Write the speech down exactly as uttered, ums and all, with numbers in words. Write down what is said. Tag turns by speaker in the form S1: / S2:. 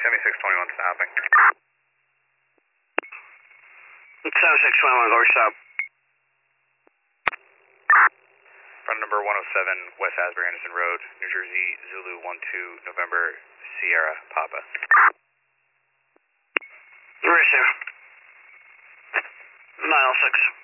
S1: seventy-six twenty-one stopping.
S2: seventy-six twenty-one, go stop.
S1: Front number one oh seven, West Asbury Anderson Road, New Jersey, Zulu one two, November, Sierra, Papa.
S2: Receive. nine oh six.